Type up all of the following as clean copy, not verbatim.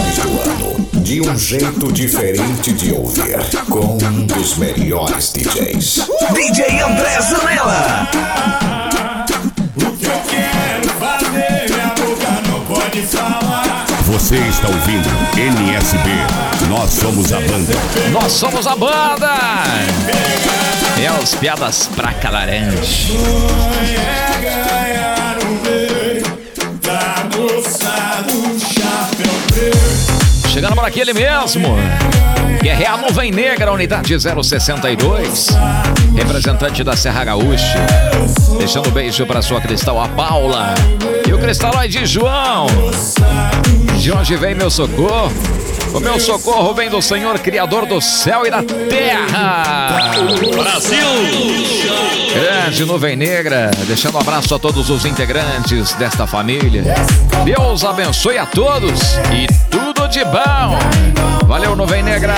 edições do ano, de um jeito diferente de ouvir, com um dos melhores DJs. DJ André Zanella. O que eu quero fazer, minha boca não pode falar. Você está ouvindo NSB. Nós somos a banda. Nós somos a banda. É os piadas pra calarante. Ganhar um beijo da moça do chapéu preto. Chegando por aqui ele mesmo, que é a Nuvem Negra, unidade 062, representante da Serra Gaúcha. Deixando um beijo para sua Cristal, a Paula, e o Cristalóide João. De onde vem meu socorro? O meu socorro vem do Senhor Criador do céu e da terra. Brasil! Grande Nuvem Negra, deixando um abraço a todos os integrantes desta família. Deus abençoe a todos e tudo de bom. Valeu, Nuvem Negra.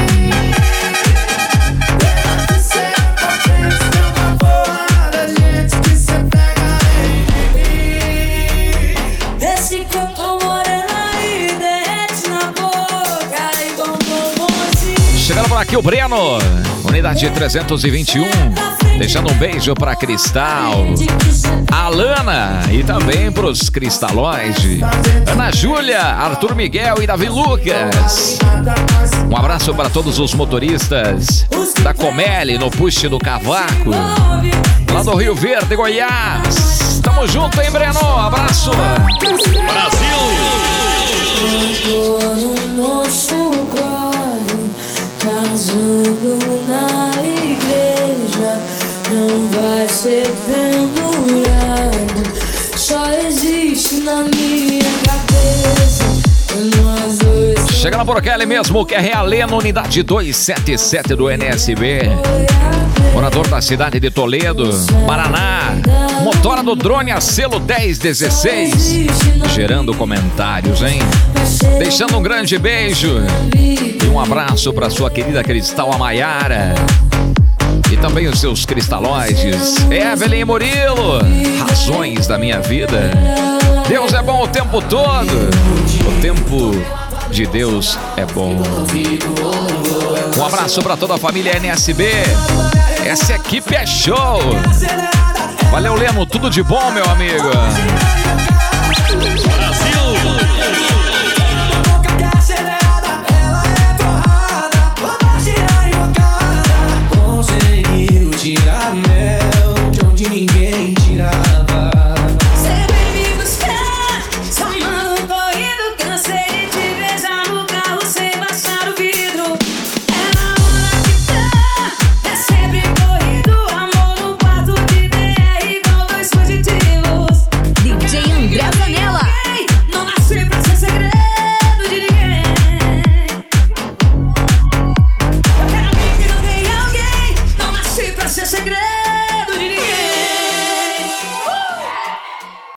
Chegando por aqui o Breno, unidade 321, deixando um beijo pra Cristal, a Alana e também pros Cristalóide, Ana Júlia, Arthur Miguel e Davi Lucas. Um abraço para todos os motoristas da Comelli no Puxe do Cavaco, lá do Rio Verde, Goiás. Tamo junto, hein, Breno? Abraço! Brasil! Casando na igreja, não vai ser pendurado, só existe na minha cabeça. Nós dois. Chegando por aqui ele mesmo, que é Realeno, unidade 277 do NSB. Morador da cidade de Toledo, Paraná. Motora do drone a selo 1016. Gerando comentários, hein? Deixando um grande beijo e um abraço para sua querida Cristal Amaiara. E também os seus cristalóides, Evelyn e Murilo. Razões da minha vida. Deus é bom o tempo todo. O tempo de Deus é bom. Um abraço para toda a família NSB. Essa equipe é show. Valeu, Leno, tudo de bom, meu amigo.